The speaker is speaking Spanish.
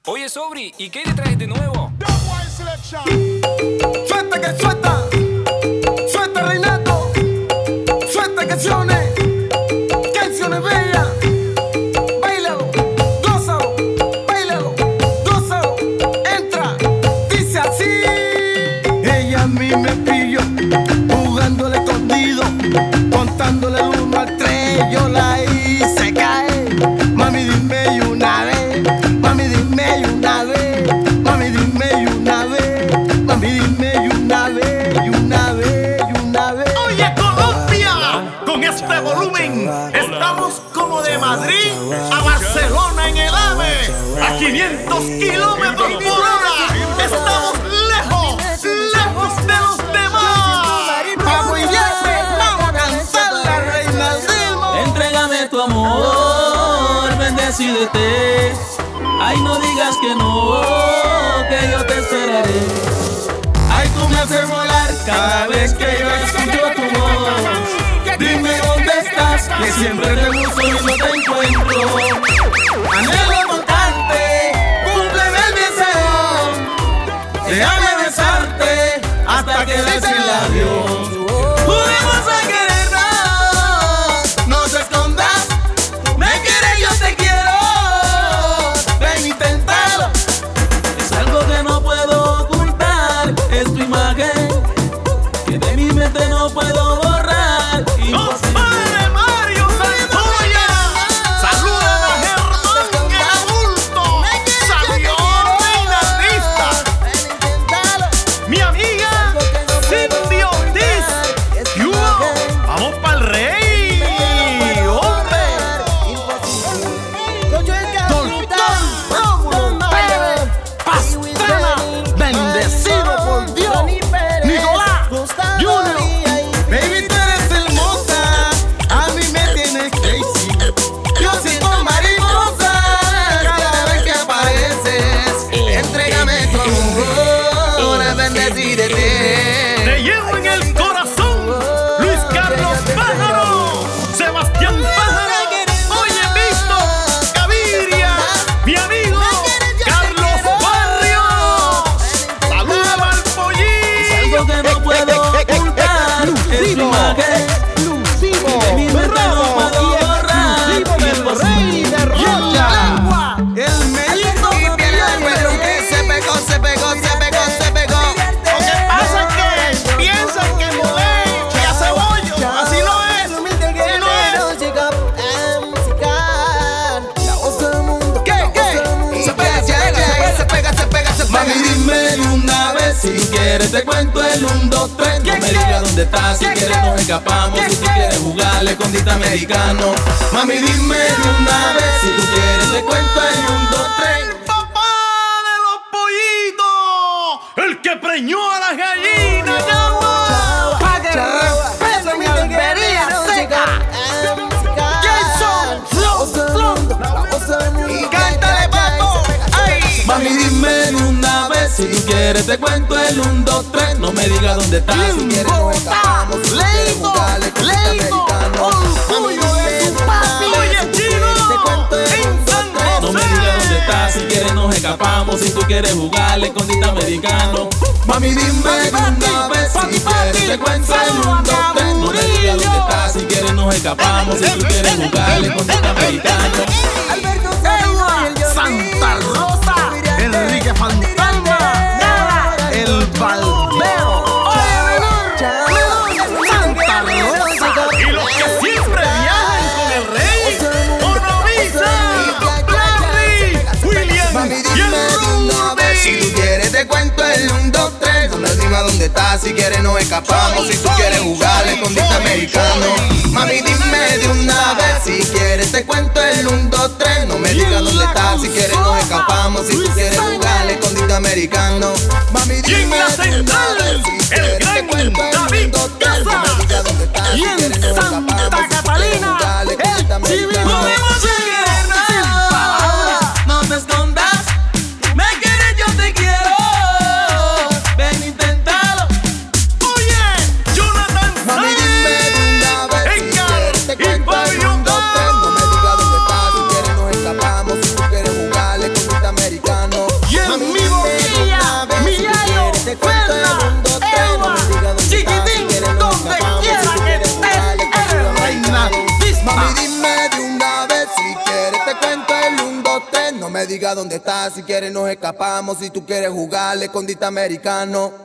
Oye, Sobri, ¿y qué le traes de nuevo? Suelta que suelta, suelta Reinato, suelta canciones bellas. Báilalo, gózalo, entra, dice así. Ella a mí me pilló, jugándole escondido, contándole el 1 al 3, yo la hice caer. Mami, dime y una vez, mami, dime y una vez, mami, dime y una vez, mami, dime y una vez, y una vez, y una vez. Oye, Colombia, con este volumen estamos como de Madrid a Barcelona en el AVE, a 500 kilómetros por hora. Estamos lejos de los demás. Vamos y vamos a cantar la reina del ritmo. Entrégame tu amor, ven, decídete. Ay, no digas que no, que yo te esperaré. Ay, tú me haces volar cada vez que yo escucho tu voz. Dime dónde estás, que siempre te busco y no te encuentro. Anhelo montarte, cúmpleme el deseo. Déjame besarte hasta que des el adiós. Juremos a querernos, no te escondas. Me quieres, yo te quiero. Ven, inténtalo. Es algo que no puedo ocultar. Es tu imagen que de mi mente no puedo borrar. ¡Compadre Mario Santoya! ¡Saluda a Germán el adulto! ¡Salió reina artista! ¡Mi amiga Cindy Ortiz! ¡Yo! ¡Vamos pa'l rey! ¡Hombre! Pastrana, bendecido por Dios. Nicolás Junior, baby, tú eres hermosa, a mí me tienes crazy. Yo siento mariposa cada vez que apareces. Entrégame tu amor, bendecídete. ¡Te llevo en el corazón! ¡Luis Carlos Pájaro! ¡Sebastián Pájaro! ¡Oye, Víctor Gaviria! ¡Mi amigo Carlos Barrios! ¡Saluda al Es pollín! algo que no puedo ocultar. Es tu imagen que de mi mente no puedo borrar. El rey de Rocha, el médico y viene el que se pegó. Lo que pasa es que piensan que Molé y hace bollo. Así no es. Así no es. Mami, dime de una vez, si tú quieres te cuento el 1, 2, 3. No me digas dónde estás, si quieres nos escapamos. Si tú quieres jugar escondite americano. Mami, dime de una vez, si tú quieres te cuento el 1, 2, 3. ¡Papá de los pollitos! ¡El que preñó a las gallinas! ¡Llama! Pa' que respeten mi albería seca. Jason, Flow, y cántale, papo. Ay. Mami, dime de una vez, si tú quieres te cuento el 1, 2, 3. No me digas dónde estás, si quieres nos escapamos. Si tú quieres jugar Leito, orgullo de su papi. Oye, chino, en San No me digas dónde estás, si quieres nos escapamos. Si tú quieres jugar escondite americano. Mami, dime de una vez, si tú quieres te cuento el 1, 2, 3. No me digas dónde estás, si quieres nos escapamos. Si tú quieres jugar escondite americano. Santa Rosa, Enrique Fantasma, el Baldeo. Santa Rosa. Y los que siempre viajan con el rey, Orovisa, Larry, William y el Si tú Ruby. quieres te cuento el 1, 2, 3. No me digas dónde estás, si quieres nos escapamos. Si tú quieres jugar escondite americano. Mami, dime de una vez, si quieres te cuento el 1, 2, 3. No me digas dónde estás, si quieres nos escapamos. Si tú quieres jugar escondite americano. Mami, Y en dime la de una central, vez, si el quieres te gran cuento el 1, David 2, 3. No me Casas. digas dónde estás, si Y en quieres nos Santa escapamos. Si tú Catalina, quieres jugar escondite el civil. americano. Podemos querernos, no te escondas. Me quieres, yo te quiero. Ven, inténtalo. Oye, Jonathan Mami, dime de una vez, si Edgar quieres te y cuento el Fabio 1, 2, 3. No me digas dónde estás, si quieres nos escapamos. Si tú quieres jugar escondite americano. diga dónde estás. Si quieres nos escapamos. Si tú quieres jugar, escondite americano.